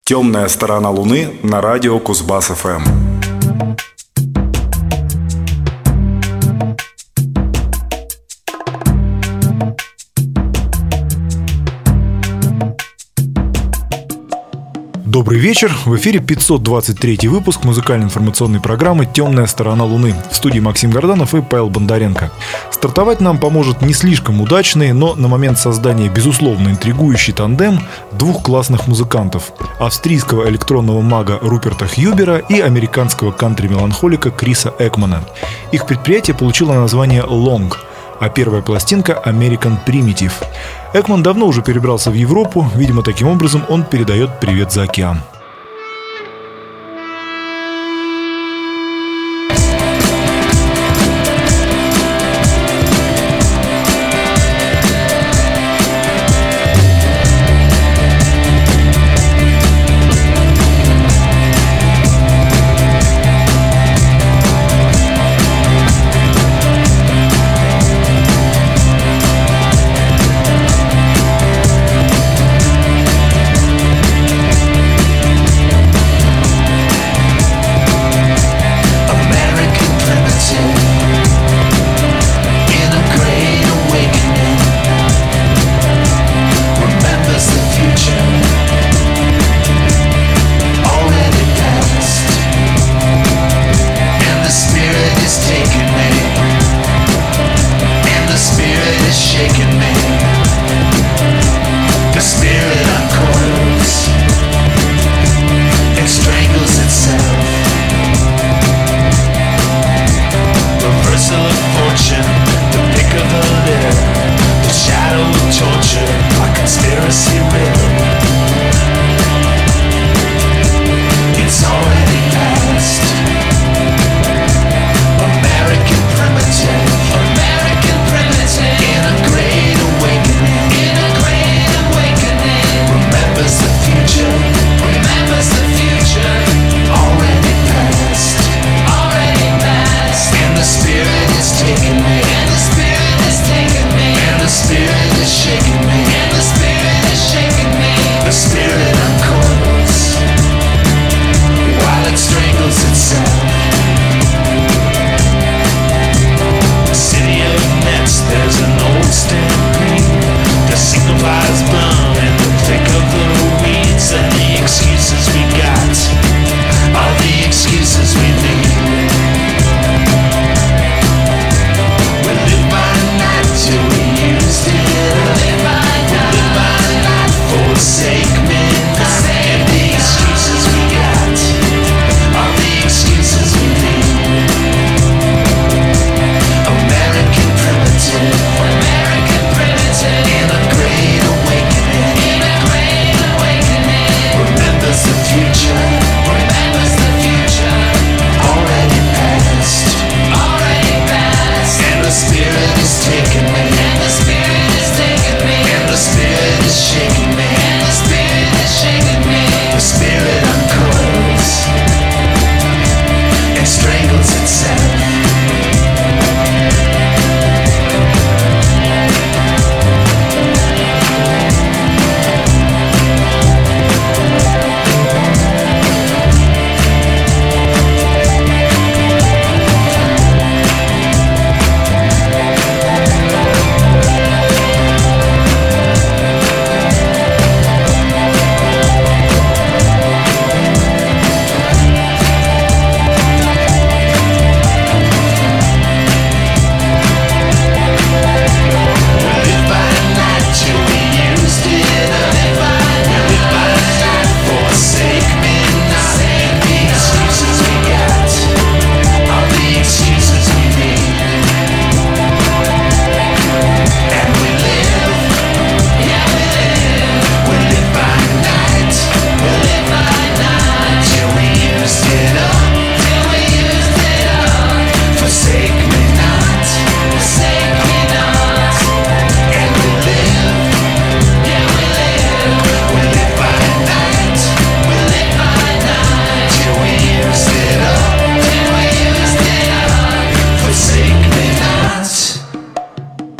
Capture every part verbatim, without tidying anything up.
Темная сторона Луны на радио Кузбасс-ФМ. Добрый вечер. В эфире пятьсот двадцать третий выпуск музыкально-информационной программы «Темная сторона Луны». В студии Максим Горданов и Павел Бондаренко. Стартовать нам поможет не слишком удачный, но на момент создания безусловно интригующий тандем двух классных музыкантов: австрийского электронного мага Руперта Хьюбера и американского кантри-меланхолика Криса Экмана. Их предприятие получило название Long, а первая пластинка American Primitive. Экман давно уже перебрался в Европу, видимо, таким образом он передает привет за океан.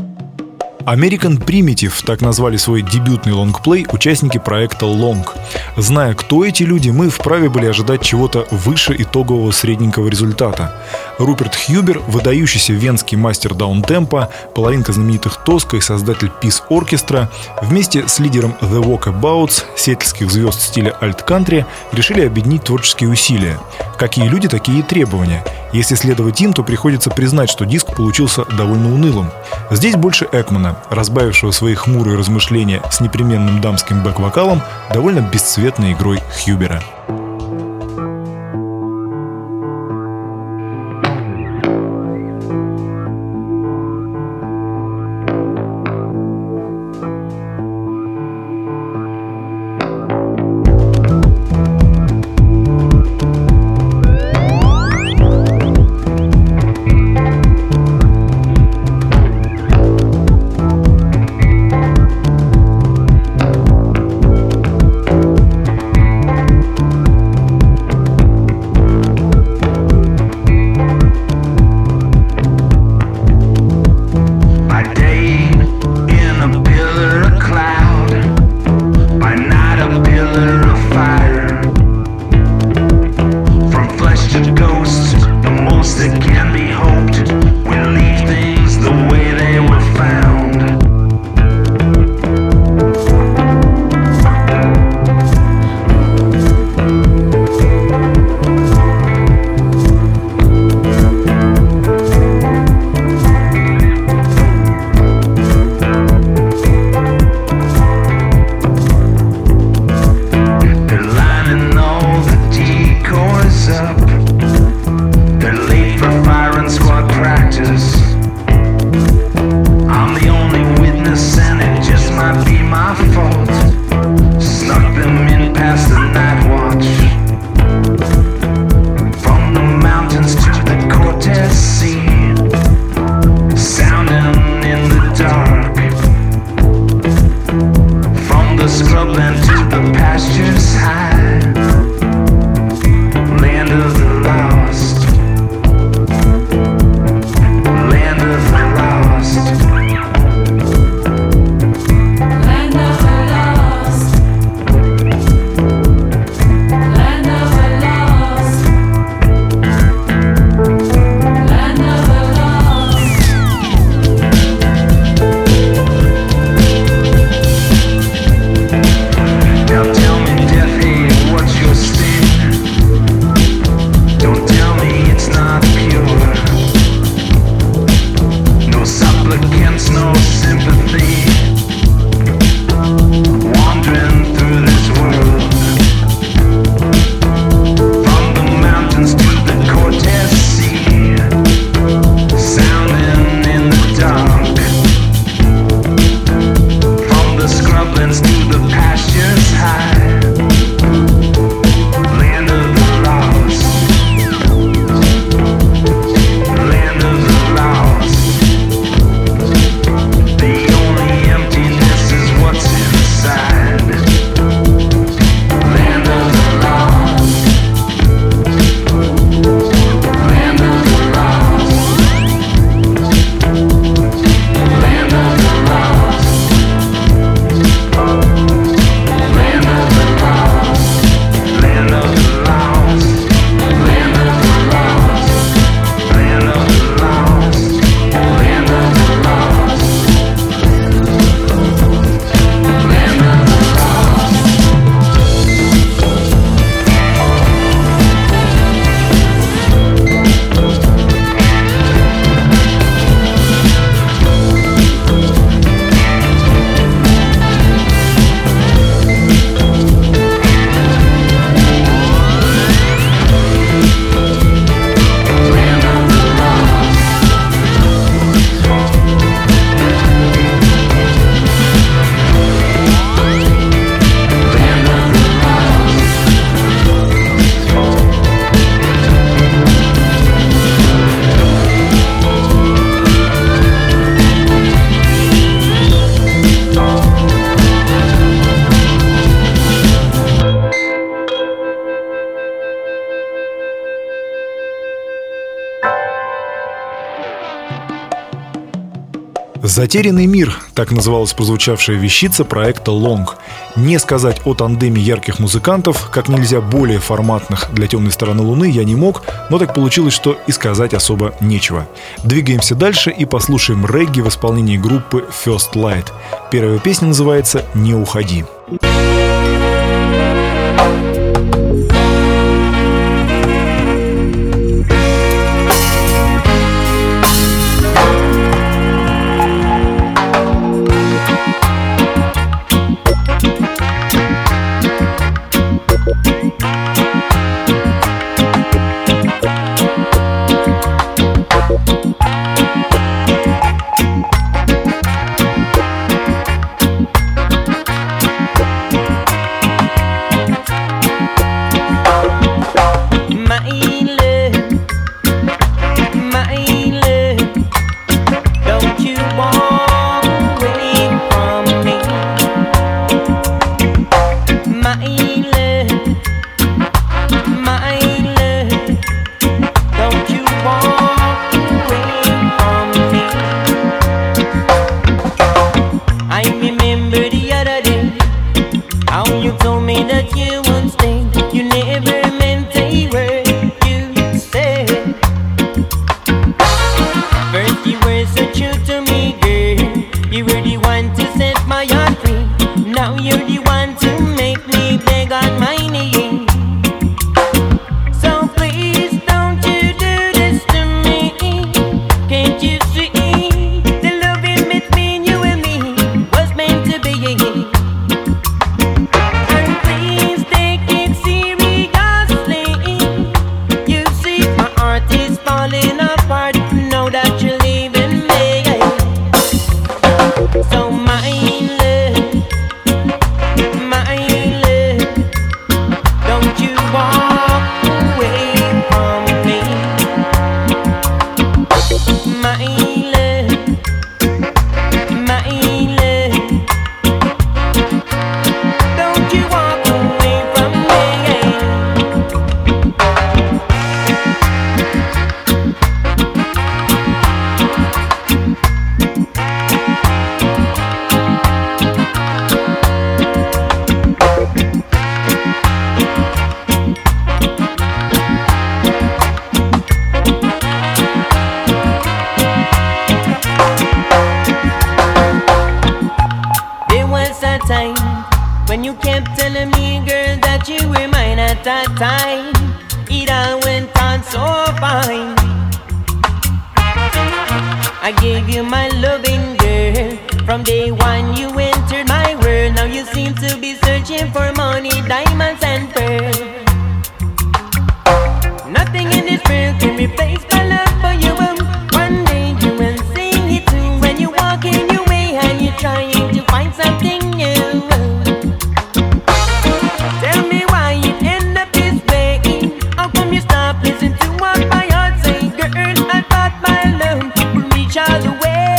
American Primitive, так назвали свой дебютный лонгплей участники проекта Long. Зная, кто эти люди, мы вправе были ожидать чего-то выше итогового средненького результата. Руперт Хьюбер, выдающийся венский мастер даунтемпа, половинка знаменитых Тоска и создатель Peace Orchestra, вместе с лидером The Walkabouts, сиэтльских звезд стиля альт-кантри, решили объединить творческие усилия. Какие люди, такие и требования. Если следовать им, то приходится признать, что диск получился довольно унылым. Здесь больше Экмана, разбавившего свои хмурые размышления с непременным дамским бэк-вокалом, довольно бесцветной игрой Хьюбера. The «Затерянный мир» — так называлась прозвучавшая вещица проекта «Long». Не сказать о тандеме ярких музыкантов, как нельзя более форматных для «Темной стороны Луны» я не мог, но так получилось, что и сказать особо нечего. Двигаемся дальше и послушаем регги в исполнении группы First Light. Первая песня называется «Не уходи».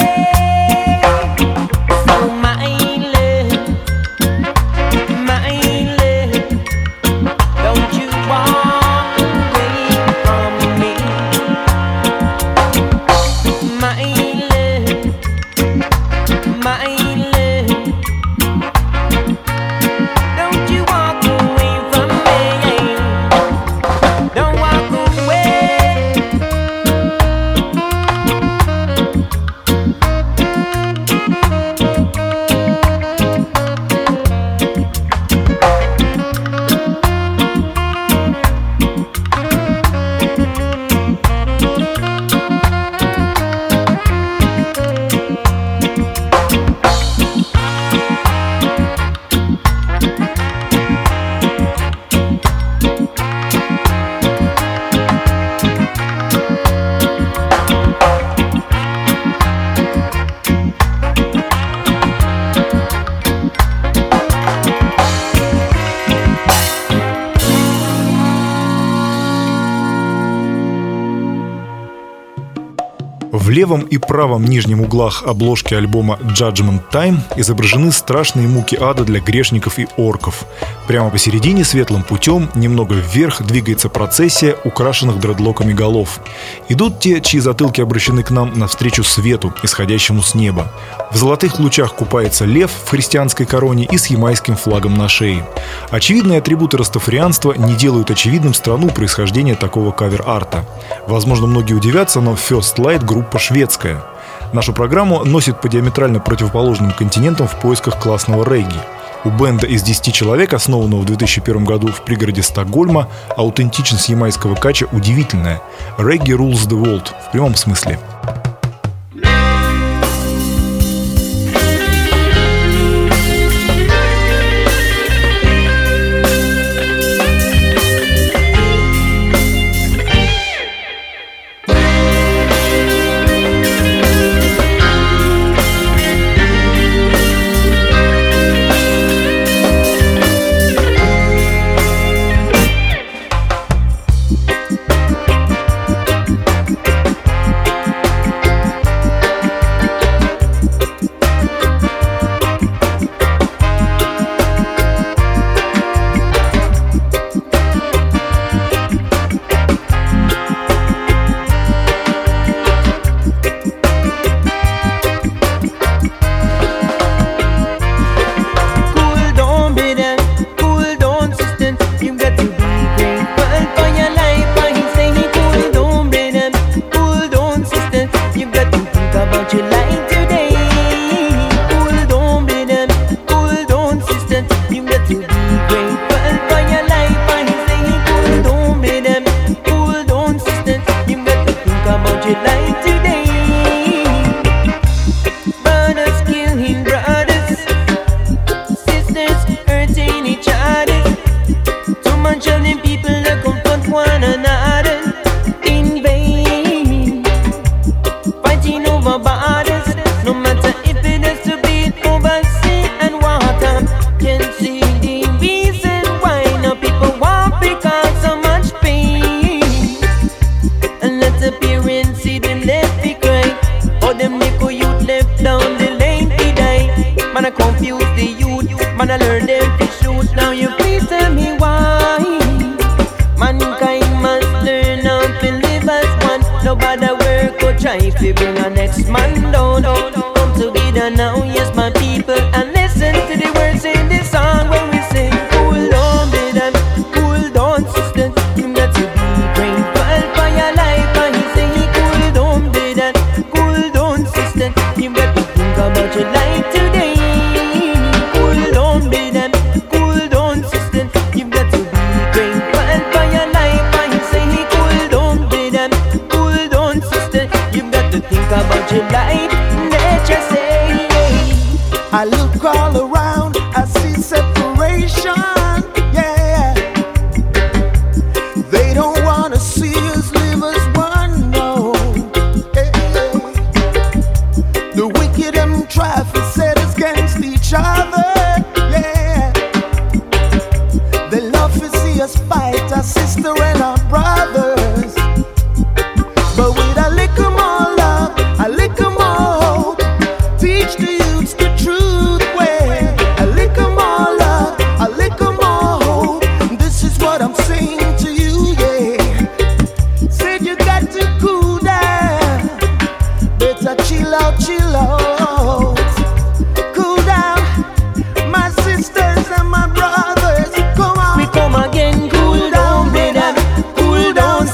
My В левом и правом нижнем углах обложки альбома Judgment Time изображены страшные муки ада для грешников и орков. Прямо посередине светлым путем, немного вверх, двигается процессия украшенных дредлоками голов. Идут те, чьи затылки обращены к нам навстречу свету, исходящему с неба. В золотых лучах купается лев в христианской короне и с ямайским флагом на шее. Очевидные атрибуты растафарианства не делают очевидным страну происхождения такого кавер-арта. Возможно, многие удивятся, но First Light — группа шведская. Нашу программу носит по диаметрально противоположным континентам в поисках классного регги. У бенда из десяти человек, основанного в две тысячи первом году в пригороде Стокгольма, аутентичность ямайского кача удивительная. Reggae rules the world в прямом смысле. Cool down,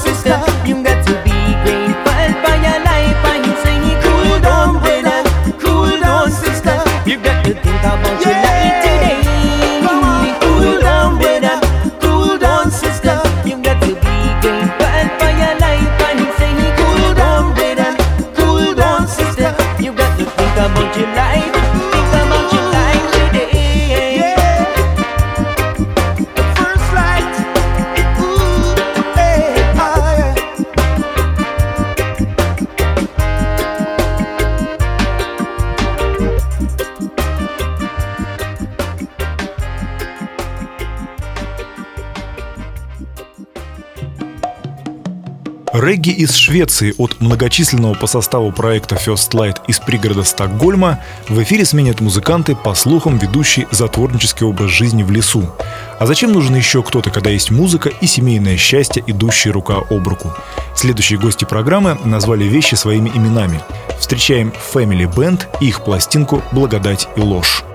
Регги из Швеции от многочисленного по составу проекта First Light из пригорода Стокгольма в эфире сменят музыканты, по слухам, ведущие затворнический образ жизни в лесу. А зачем нужен еще кто-то, когда есть музыка и семейное счастье, идущие рука об руку? Следующие гости программы назвали вещи своими именами. Встречаем Family Band и их пластинку «Благодать и ложь».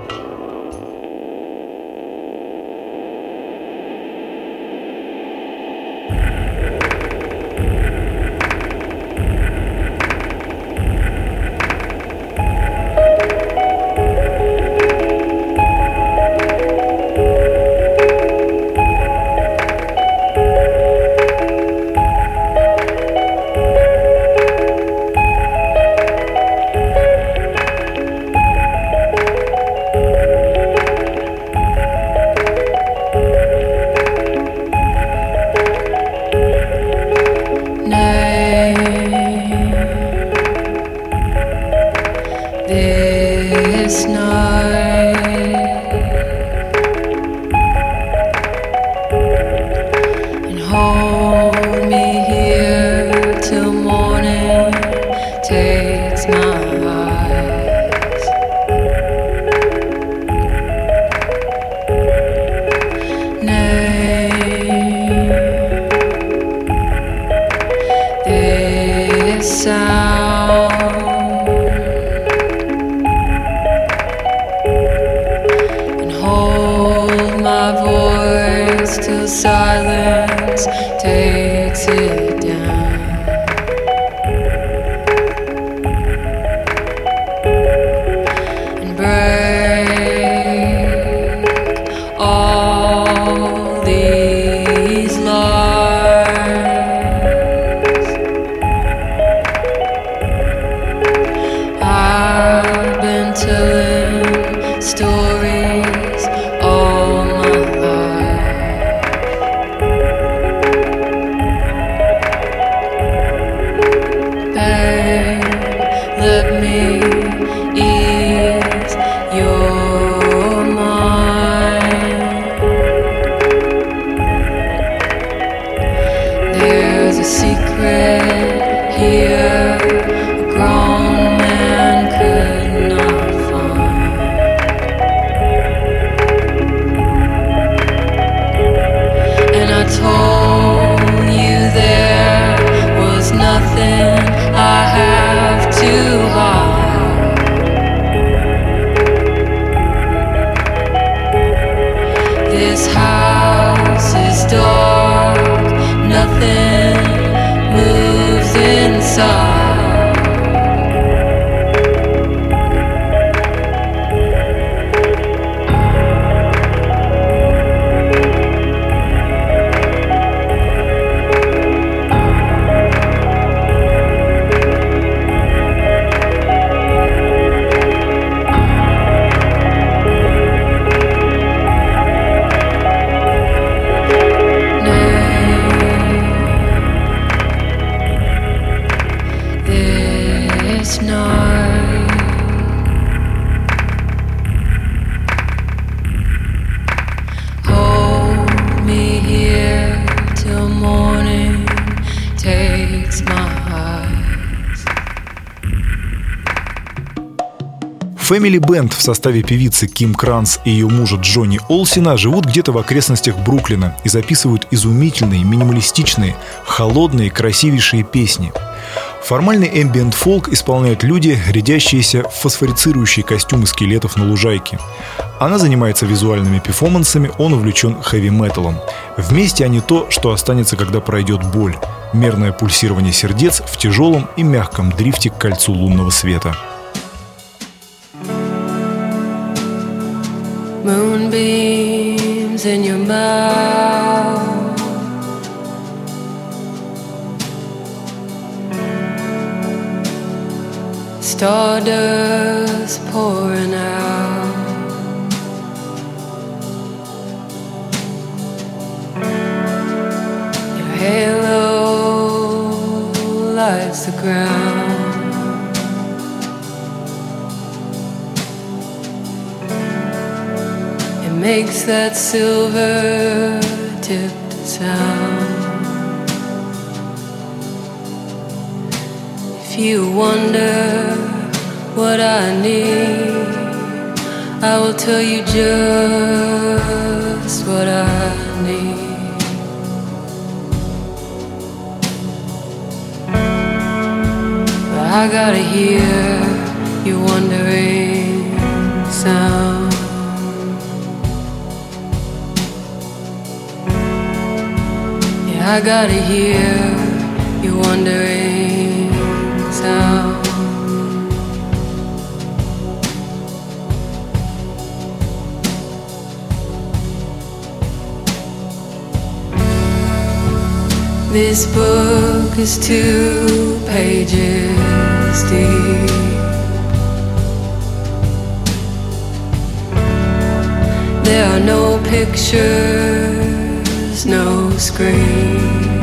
Family Band в составе певицы Ким Кранс и ее мужа Джонни Олсена живут где-то в окрестностях Бруклина и записывают изумительные, минималистичные, холодные, красивейшие песни. Формальный эмбиент-фолк исполняют люди, рядящиеся в фосфорицирующие костюмы скелетов на лужайке. Она занимается визуальными перформансами, он увлечен хэви-металом. Вместе они то, что останется, когда пройдет боль. Мерное пульсирование сердец в тяжелом и мягком дрифте к кольцу лунного света. Moonbeams in your mouth, stardust pouring out, your halo lights the ground. Makes that silver tipped sound. you wonder what I need, I will tell you just what I need. But I gotta hear your wondering sound. Yeah, I gotta hear your wondering sound. This book is two pages deep. There are no pictures, no screens.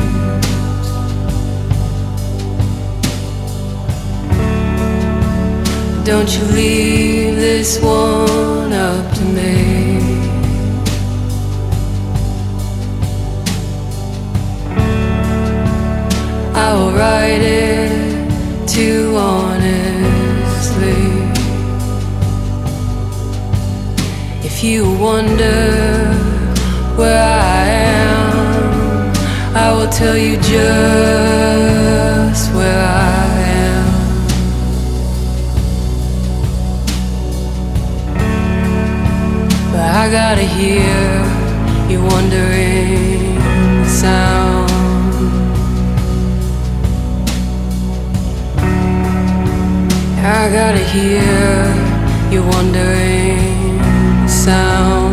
Don't you leave this one up to me. I will write it too honestly. If you wonder where I am, I will tell you just where I am. But I gotta hear you wondering sound. I gotta hear your wondering sound.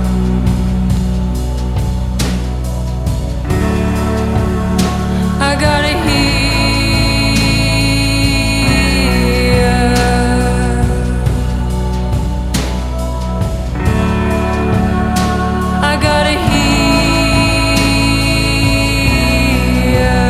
I gotta hear. I gotta hear.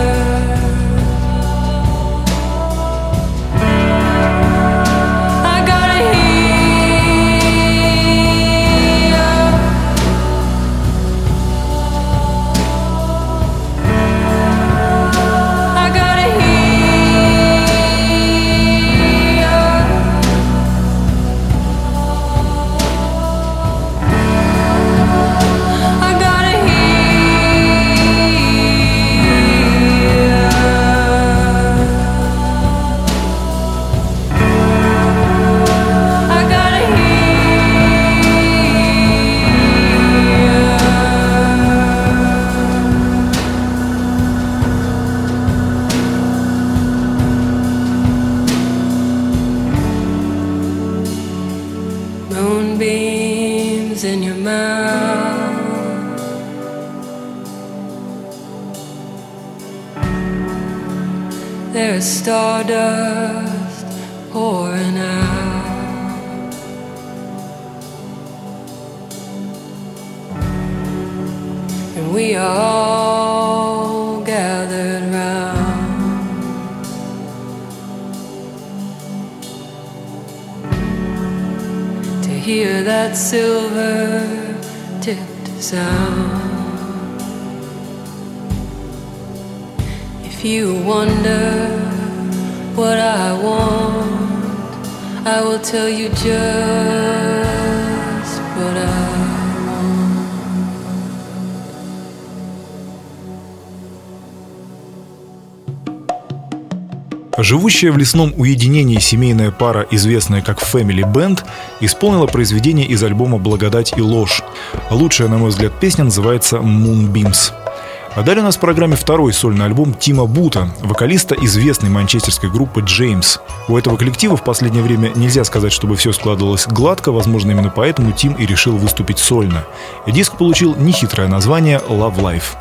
Moonbeams in your mouth, there's stardust pouring out. And we are all gathered round. Hear that silver-tipped sound. If you wonder what I want, I will tell you just what I Живущая в лесном уединении семейная пара, известная как Family Band, исполнила произведение из альбома «Благодать и ложь». Лучшая, на мой взгляд, песня называется «Moonbeams». А далее у нас в программе второй сольный альбом Тима Бута, вокалиста известной манчестерской группы James. У этого коллектива в последнее время нельзя сказать, чтобы все складывалось гладко, возможно, именно поэтому Тим и решил выступить сольно. И диск получил нехитрое название «Love Life».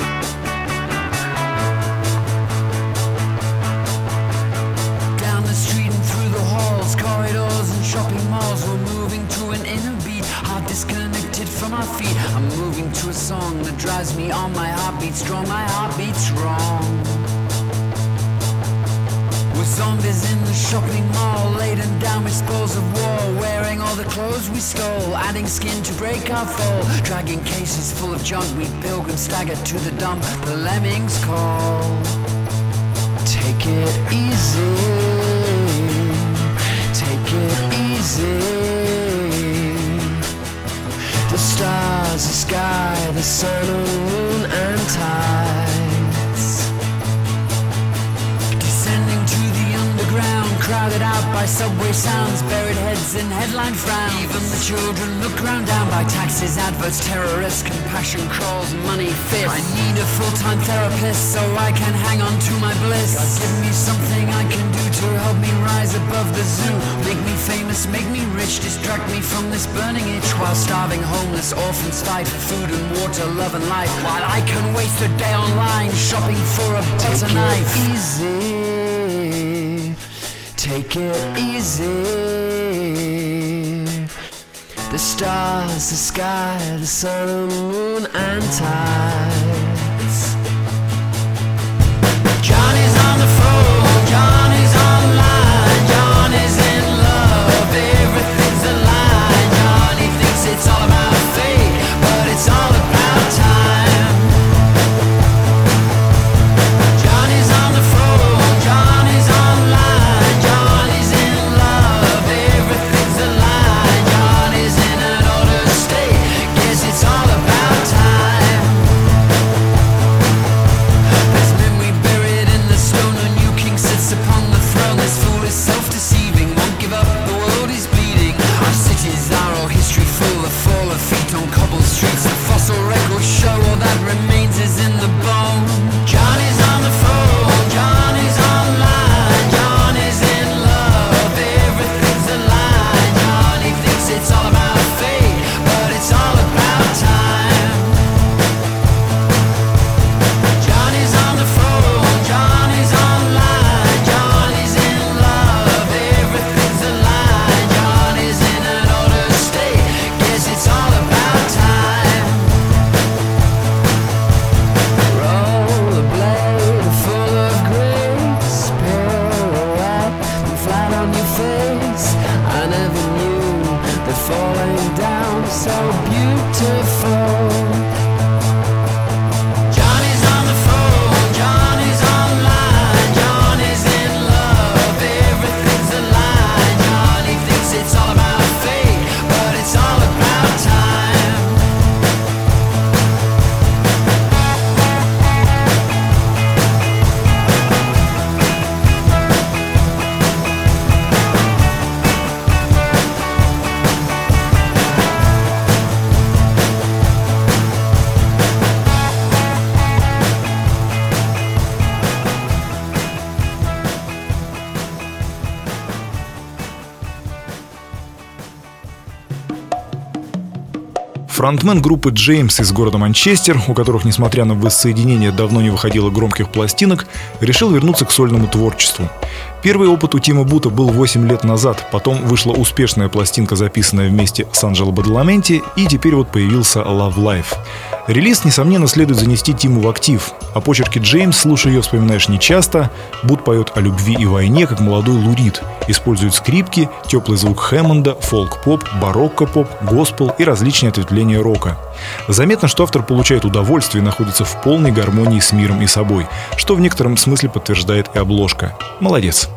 Down the street feet. I'm moving to a song that drives me on. My heart beats strong, my heart beats wrong. We're zombies in the shopping mall, laden down with spoils of war, wearing all the clothes we stole, adding skin to break our fall, dragging cases full of junk. We pilgrims stagger to the dump, the lemmings call. Take it easy, take it easy. The stars, the sky, the sun, the moon and tides, descending to the underground, crowded out by subway sounds, buried heads in headline frowns. Even the children look ground down by taxes, adverts, terrorists, compassion crawls, money fists. I need a full-time therapist so I can hang on to my bliss. God, give me something I can do to help me rise above the zoo. Make me famous, make me rich, distract me from this burning itch, while starving homeless orphans fight for food and water, love and life, while I can waste a day online shopping for a butter knife. Easy, take it easy. The stars, the sky, the sun, the moon and tides. Johnny's on the phone, Johnny's online, Johnny's in love, everything's a lie. Johnny thinks it's all about fate, but it's all about time. Johnny's on the phone, Johnny's online, Johnny's in love, everything's a lie. Johnny's in an altered state, guess it's all about time. There's memory buried in the stone, a new king sits upon the throne. This fool is self-deceiving, won't give up, the world is bleeding. Our cities are all history full of fallen feet on cobbled streets. The fossil records show all that remains is in the bone. Johnny's on the phone, Johnny's online, Johnny's in love, everything's a lie. Johnny thinks it's all about fate, but it's all about time. Johnny's on the phone, Johnny's online, Johnny's in love, everything's a lie. Johnny's in an altered state, guess it's all about time. Roll a blade full of grace, pirouette and flat on your face. I never knew that falling down was so beautiful. Johnny's on the phone, Johnny's online, Johnny's in love, everything's a lie. Johnny thinks it's all about fate, but it's all about time. Фронтмен группы Джеймс из города Манчестер, у которых, несмотря на воссоединение, давно не выходило громких пластинок, решил вернуться к сольному творчеству. Первый опыт у Тима Бута был восемь лет назад, потом вышла успешная пластинка, записанная вместе с Анджело Бадаламенти, и теперь вот появился Love Life. Релиз, несомненно, следует занести Тиму в актив. О почерке Джеймс, слушая ее, вспоминаешь нечасто. Бут поет о любви и войне, как молодой Лурид. Использует скрипки, теплый звук Хэммонда, фолк-поп, барокко-поп, госпел и различные ответвления рока. Заметно, что автор получает удовольствие и находится в полной гармонии с миром и собой, что в некотором смысле подтверждает и обложка. Молодец.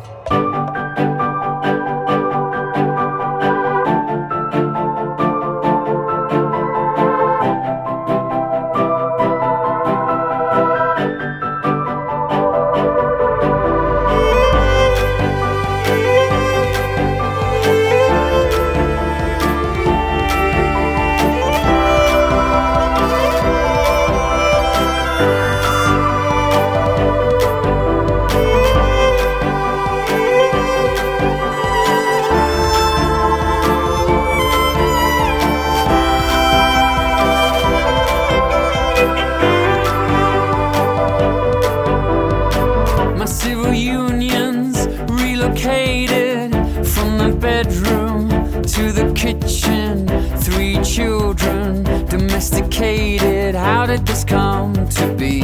To the kitchen, three children, domesticated. How did this come to be?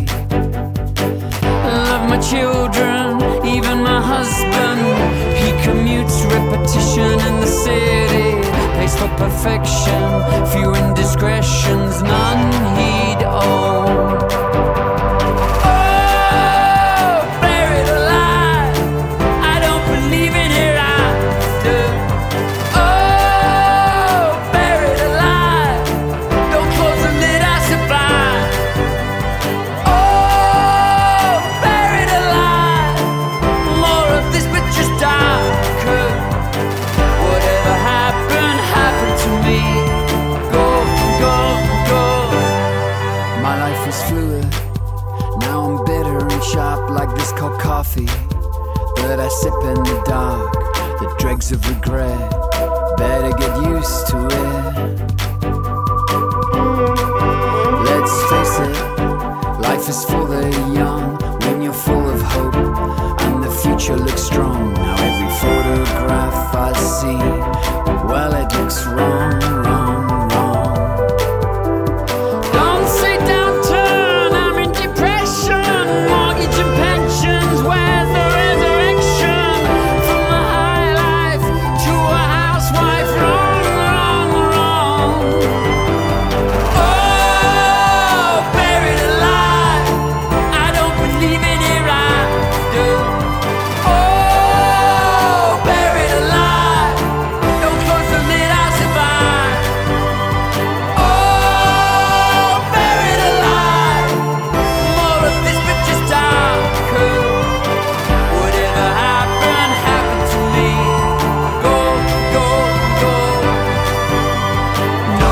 Love my children, even my husband. He commutes, repetition in the city. Pays for perfection, few indiscretions, none he'd own. Coffee, but I sip in the dark, the dregs of regret. Better get used to it. Let's face it, life is for the young. When you're full of hope and the future looks strong. Now every photograph I see, well, it looks wrong, wrong, wrong. Don't say downturn, I'm in depression. Mortgage and pensions, where's the resurrection? From a high life to a housewife, wrong, wrong, wrong. Oh, buried alive, I don't believe in hereafter. Oh, buried alive, don't close the lid, I'll survive. Oh, buried alive, more of this but just darker. Whatever happened, happened to me. Go, go, go. No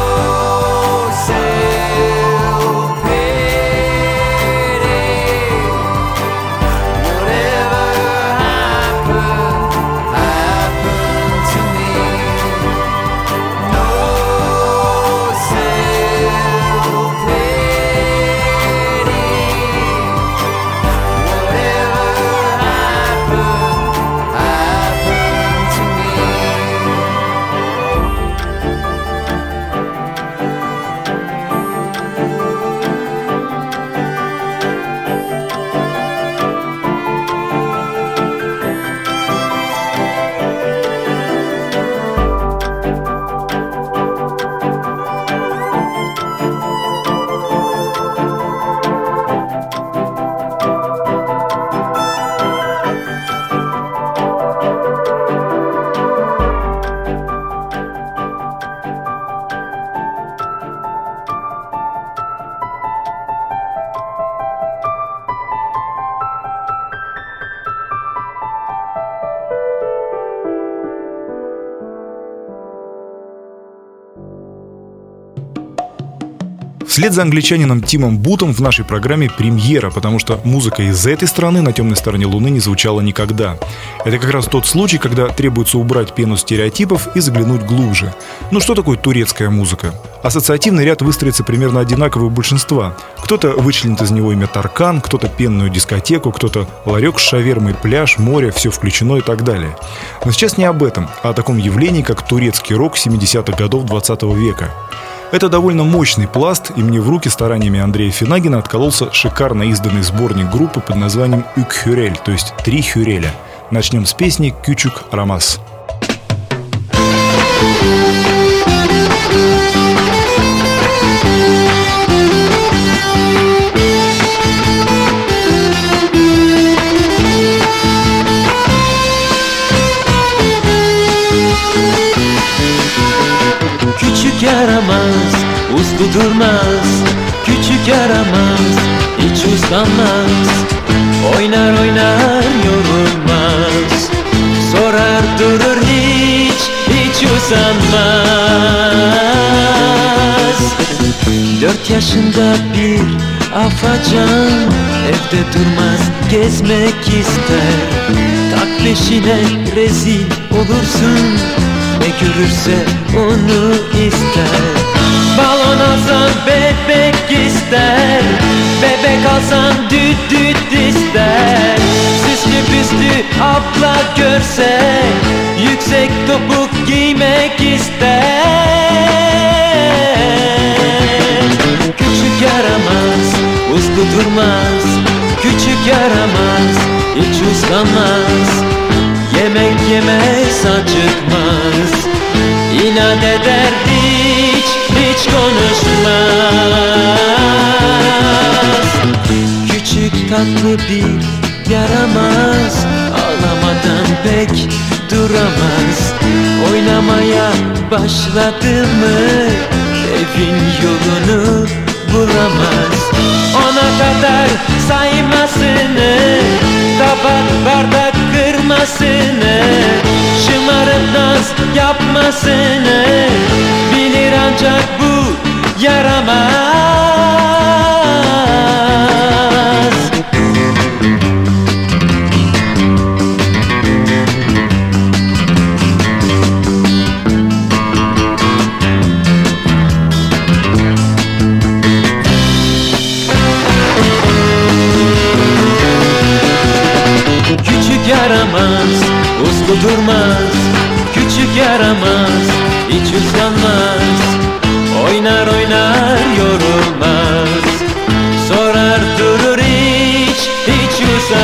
self-pity. Whatever happened, happened to me. No self-pity. Whatever happened, happened to me. Вслед за англичанином Тимом Бутом в нашей программе премьера, потому что музыка из этой страны на темной стороне Луны не звучала никогда. Это как раз тот случай, когда требуется убрать пену стереотипов и заглянуть глубже. Ну что такое турецкая музыка? Ассоциативный ряд выстроится примерно одинаковый у большинства. Кто-то вычленит из него имя Таркан, кто-то пенную дискотеку, кто-то ларек с шавермой, пляж, море, все включено и так далее. Но сейчас не об этом, а о таком явлении, как турецкий рок семидесятых годов двадцатого века. Это довольно мощный пласт, и мне в руки стараниями Андрея Финагина откололся шикарно изданный сборник группы под названием «Үк Хюрель», то есть «Три Хюреля». Начнем с песни «Кючук Рамас». Küçük yaramaz, uslu durmaz. Küçük yaramaz, hiç uslanmaz. Oynar oynar yorulmaz. Sorar durur hiç, hiç usanmaz. Dört yaşında bir afacan, evde durmaz gezmek ister. Tak peşine rezil olursun, ne görürse onu ister. Balon alsan bebek ister, bebek alsan düt düt ister. Süslü püslü abla görse, yüksek topuk giymek ister. Küçük yaramaz, hiç uslanmaz, yemek yemez acıkmaz, İnat eder hiç, hiç konuşmaz. Küçük tatlı bir yaramaz, ağlamadan pek duramaz, oynamaya başladı mı evin yolunu bulamaz. Ona kadar saymasını, tabak bardak kırmasını, şımarıp naz yapmasını bilir ancak bu yaramaz. Küçük yaramaz, uslu durmaz, küçük yaramaz, hiç uslanmaz, oynar oynar yorulmaz, sorar durur hiç, hiç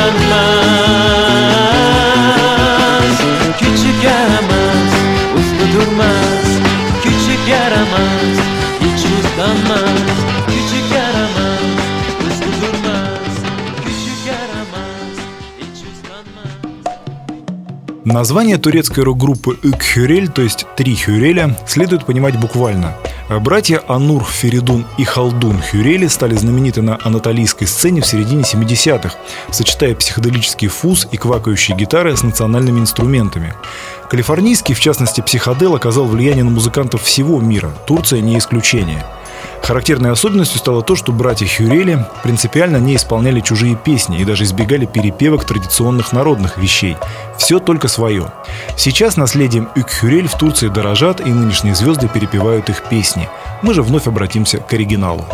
usanmaz. Küçük yaramaz, uslu durmaz, küçük yaramaz, hiç uslanmaz, küçük yaramaz, uslu durmaz, küçük yaramaz, hiç uslanmaz. Название турецкой рок-группы «Үк-Хюрель», то есть «Три Хюреля», следует понимать буквально. Братья Анур, Феридун и Халдун Хюрели стали знамениты на анатолийской сцене в середине семидесятых, сочетая психоделический фуз и квакающие гитары с национальными инструментами. Калифорнийский, в частности, психодел оказал влияние на музыкантов всего мира, Турция не исключение. Характерной особенностью стало то, что братья Хюрели принципиально не исполняли чужие песни и даже избегали перепевок традиционных народных вещей. Все только свое. Сейчас наследием Үк-Хюрель в Турции дорожат, и нынешние звезды перепевают их песни. Мы же вновь обратимся к оригиналу.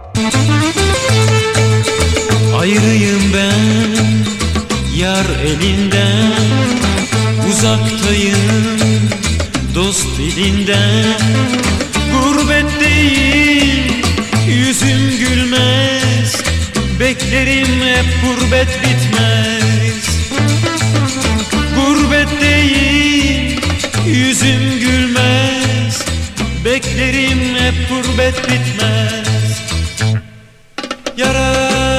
Ayrıyım ben yar elinden, uzaktayım dost dilinden, gurbetteyim yüzüm gülmez, beklerim hep gurbet bitmez. Gurbetteyim yüzüm gülmez, beklerim hep gurbet bitmez. Yara,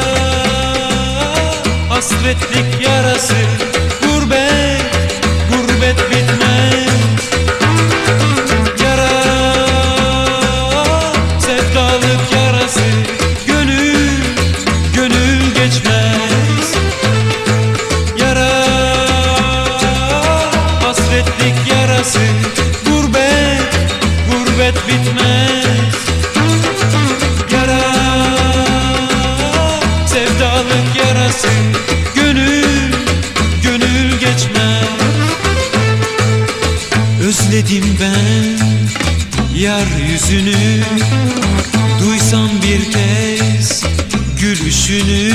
hasretlik yarası, gurbet, gurbet bitmez. Yara, sevdalık yarası, gönül, gönül geçmez. Yara, hasretlik yarası, gurbet, gurbet bitmez. Yara, sevdalık yarası, gönül, gönül geçmez. Özledim ben yar yüzünü, duysam bir kez gülüşünü.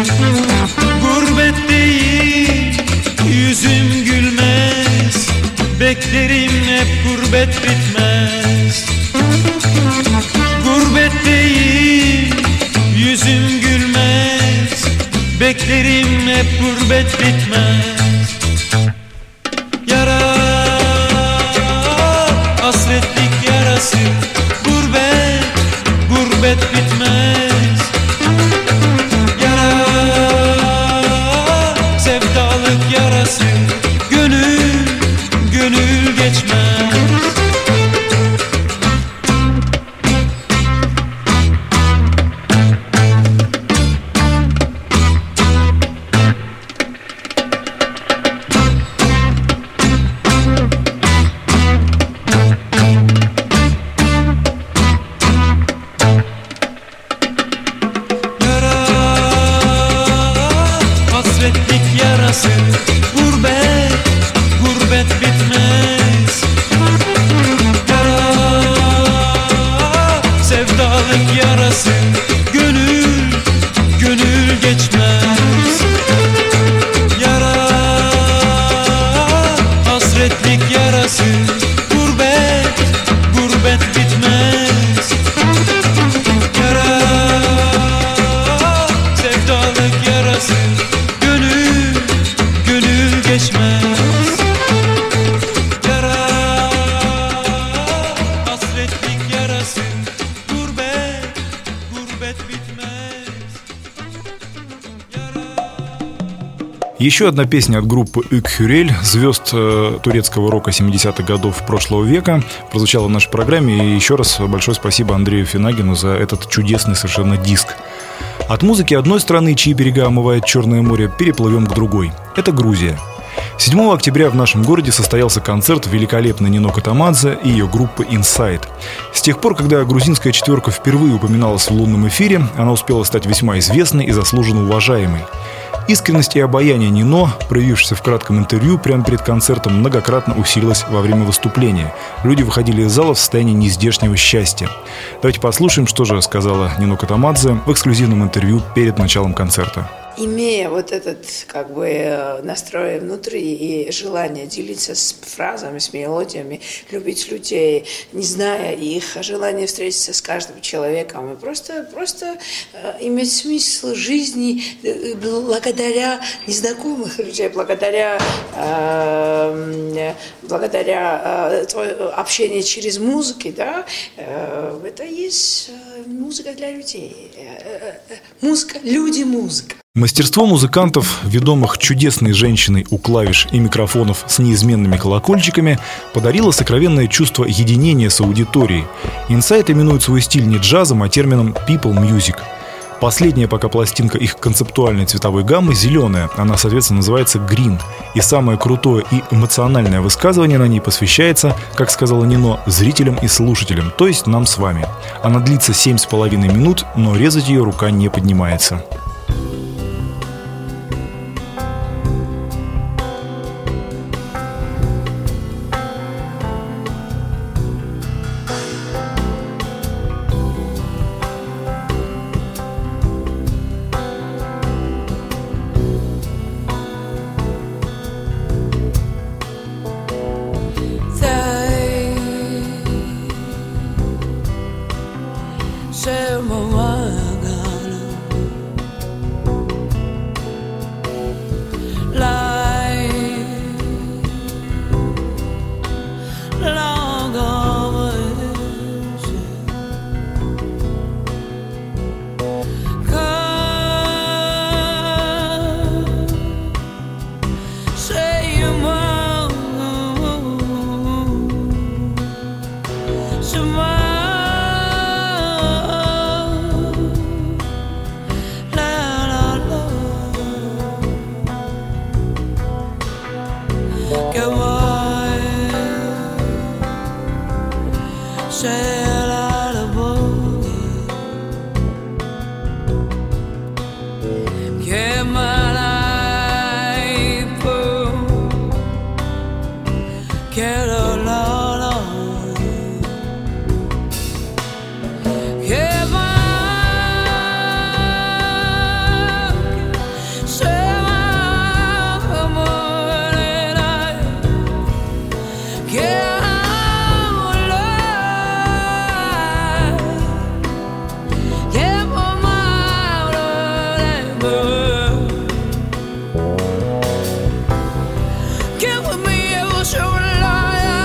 Gurbetteyim yüzüm gülmez, beklerim hep gurbet bitmez. Gurbetteyim yüzüm gülmez, beklerim hep gurbet bitmez. Yara, hasretlik yarası, gurbet, gurbet bitmez. Yara, sevdalık yarası, gönül, gönül geçmez. Sevdalık yarası Еще одна песня от группы Ük Hürel, звезд э, турецкого рока семидесятых годов прошлого века, прозвучала в нашей программе. И еще раз большое спасибо Андрею Финагину за этот чудесный совершенно диск. От музыки одной страны, чьи берега омывает Черное море, переплывем к другой. Это Грузия. седьмого октября в нашем городе состоялся концерт великолепной Нино Катамадзе и ее группы Inside. С тех пор, когда грузинская четверка впервые упоминалась в лунном эфире, она успела стать весьма известной и заслуженно уважаемой. Искренность и обаяние Нино, проявившееся в кратком интервью прямо перед концертом, многократно усилилось во время выступления. Люди выходили из зала в состоянии нездешнего счастья. Давайте послушаем, что же сказала Нино Катамадзе в эксклюзивном интервью перед началом концерта. Имея вот этот как бы настрой внутри и желание делиться с фразами, с мелодиями, любить людей, не зная их, желание встретиться с каждым человеком и просто, просто иметь смысл жизни благодаря незнакомых людей, благодаря, э, благодаря э, общению через музыку, да, э, это есть музыка для людей. Музыка, люди, музыка. Мастерство музыкантов, ведомых чудесной женщиной у клавиш и микрофонов с неизменными колокольчиками, подарило сокровенное чувство единения с аудиторией. Inside именует свой стиль не джазом, а термином «people music». Последняя пока пластинка их концептуальной цветовой гаммы зеленая, она, соответственно, называется «Green». И самое крутое и эмоциональное высказывание на ней посвящается, как сказала Нино, зрителям и слушателям, то есть нам с вами. Она длится семь с половиной минут, но резать ее рука не поднимается. Get with me, it will show a light.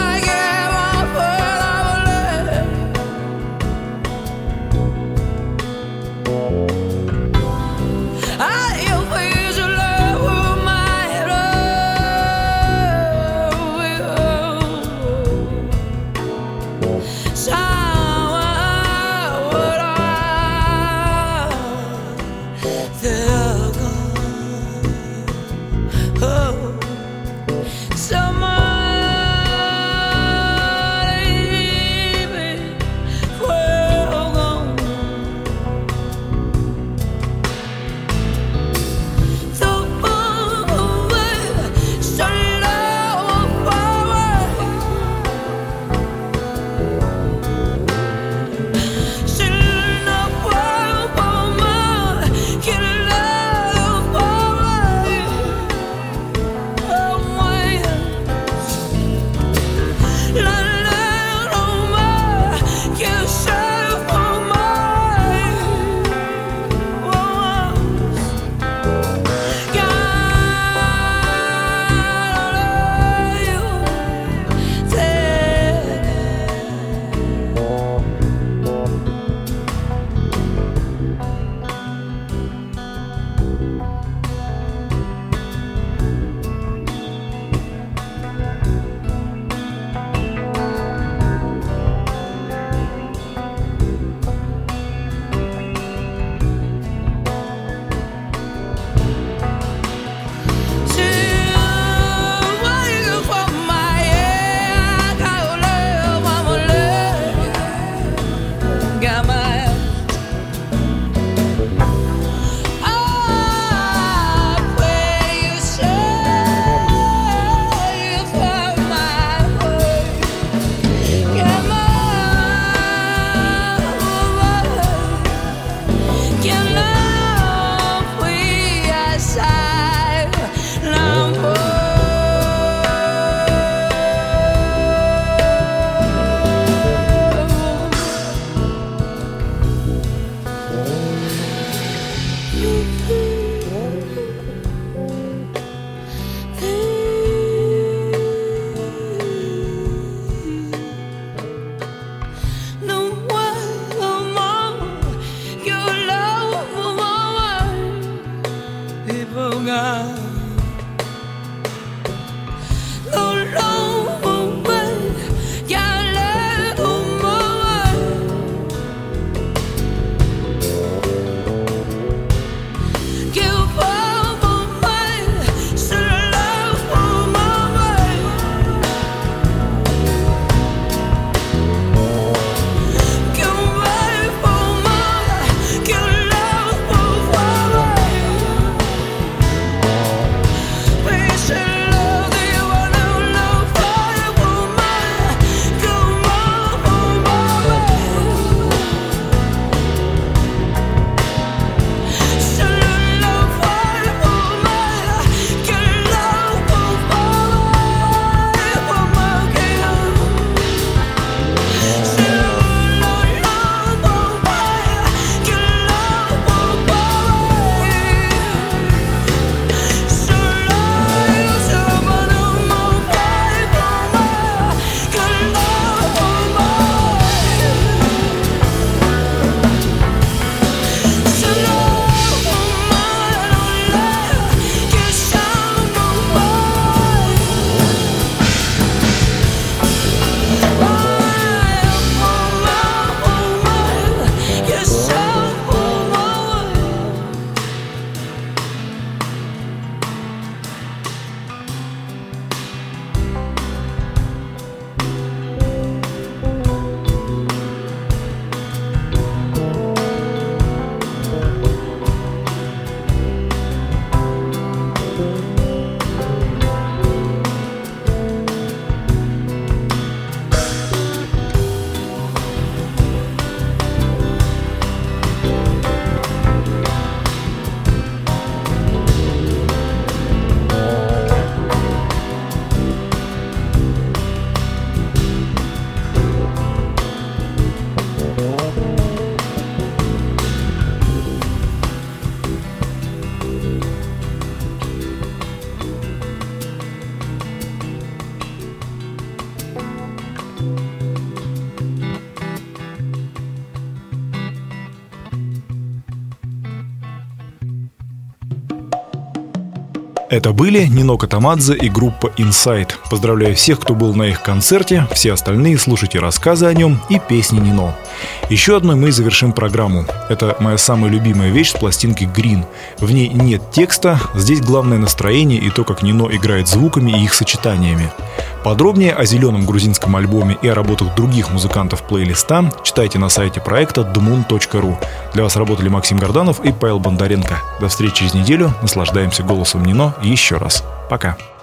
Это были Нино Катамадзе и группа Inside. Поздравляю всех, кто был на их концерте, все остальные слушайте рассказы о нем и песни Нино. Еще одной мы завершим программу. Это моя самая любимая вещь с пластинки Green. В ней нет текста, здесь главное настроение и то, как Нино играет звуками и их сочетаниями. Подробнее о зеленом грузинском альбоме и о работах других музыкантов плейлиста читайте на сайте проекта дмун точка ру. Для вас работали Максим Горданов и Павел Бондаренко. До встречи через неделю. Наслаждаемся голосом Нино еще раз. Пока.